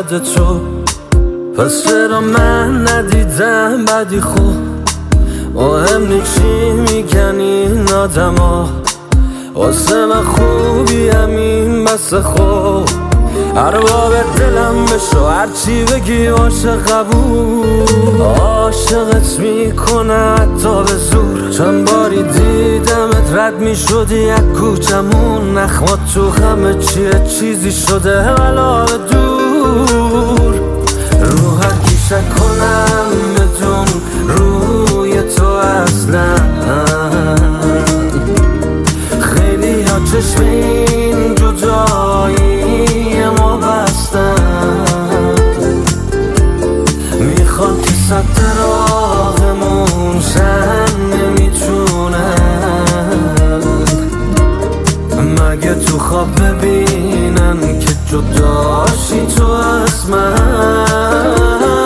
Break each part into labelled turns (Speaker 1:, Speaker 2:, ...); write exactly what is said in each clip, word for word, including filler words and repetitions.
Speaker 1: یاد تو، پس چرا من ندیدم بدی خوب؟ مهم نی چی میگن این آدما، واسه من خوبی همین بس خوب. ارباب دلم بشو هرچی بگی عاشق قبول، عاشقت میکنه حتی به زور. چند باری دیدمت رد میشدی یک کوچمون، نخمات تو همه چیه چیزی شده ولا به دور. رو هر کی شک کنم بدون روی تو اصلا، خیلی ها چشم این جدایی ما بستن، میخوان که سد راهمون شن نمیتونن، مگه تو خواب ببینن که جداشی تو از من.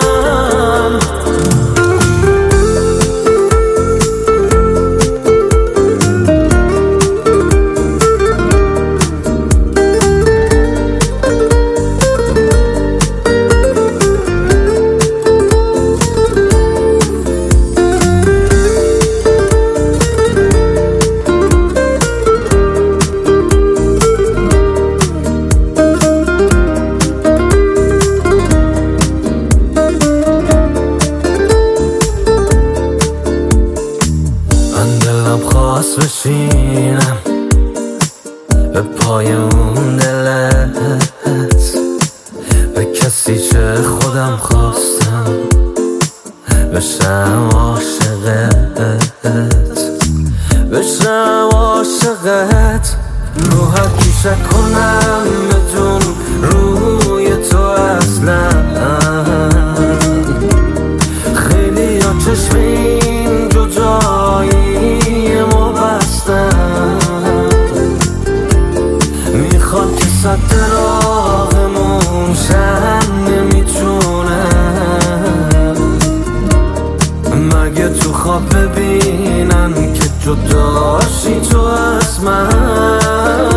Speaker 1: خواست بشینم به پای اون دلت، به کسی چه خودم خواستم بشم عاشقت، بشم عاشقت. رو هر کی شک کنم بدون روی تو اصلا، خیلی ها چشم این جدایی ما بستن، میخوان که سد راهمون شن نمیتونن، مگه تو خواب ببینن که جداشی تو از من.